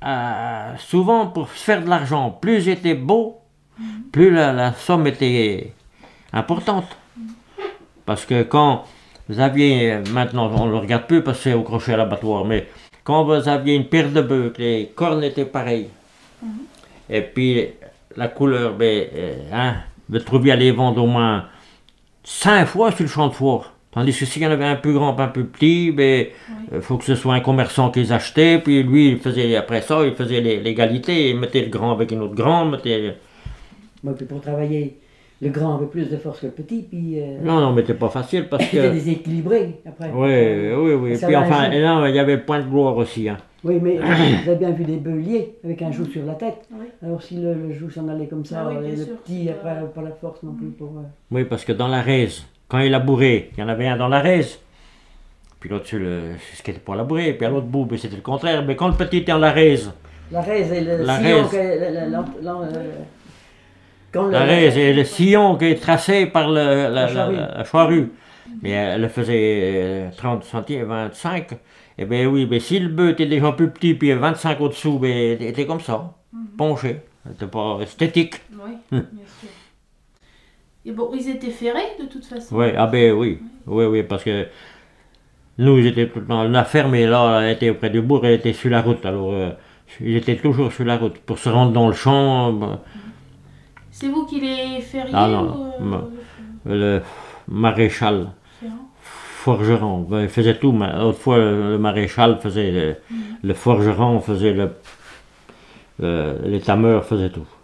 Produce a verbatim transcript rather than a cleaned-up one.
euh, souvent pour faire de l'argent, plus j'étais beau, mmh. plus la, la somme était importante. Mmh. Parce que quand vous aviez, maintenant on ne le regarde plus parce que c'est au crochet à l'abattoir, mais quand vous aviez une paire de bœufs, les cornes étaient pareilles, mmh. et puis la couleur, ben, euh, hein, vous trouviez à les vendre au moins cinq fois sur le champ de foire. Tandis que s'il y en avait un plus grand, un peu petit, il ben, oui. euh, faut que ce soit un commerçant qui les achetait, puis lui, il faisait, après ça, il faisait l'égalité, il mettait le grand avec une autre grande, mettait... Moi, puis pour travailler, le grand avait plus de force que le petit, puis... Euh... Non, non, mais c'était pas facile, parce que... C'était déséquilibré, après. Oui, euh, oui, oui, puis enfin, et là, il y avait le point de gloire aussi, hein. Oui, mais vous avez bien vu des bœufs liés, avec un joug sur la tête. Oui. Alors si le, le joug s'en allait comme ça, ah, oui, le sûr, petit, après, euh... pas la force non plus pour... Euh... Oui, parce que dans la raise, quand il a bourré, il y en avait un dans la raise, puis l'autre sur le, c'est ce qui était pour la bourrer, puis à l'autre bout, c'était le contraire. Mais quand le petit était en la raise, la raise et le la sillon, raise, que, la, la, la, la, quand la, la raise et le sillon qui est tracé par le, la, la, charrue. La, la charrue, mais elle faisait trente centimètres, vingt-cinq, et bien oui, mais si le bœuf était déjà plus petit, puis vingt-cinq au-dessous, ben, il était comme ça, mm-hmm. penché, c'était pas esthétique. Oui, bien sûr. Et bon, ils étaient ferrés de toute façon. Oui, ah ben oui, oui, oui, parce que nous, ils étaient tout le temps, la ferme, et là, elle était auprès du bourg, elle était sur la route, alors euh, ils étaient toujours sur la route. Pour se rendre dans le champ... Euh, c'est vous qui les ferriez ah non, ou, euh, le maréchal, Ferrand. Forgeron, ben, il faisait tout, mais autrefois le, le maréchal faisait, le, mm-hmm. le forgeron faisait, le, le, les tameurs faisaient tout.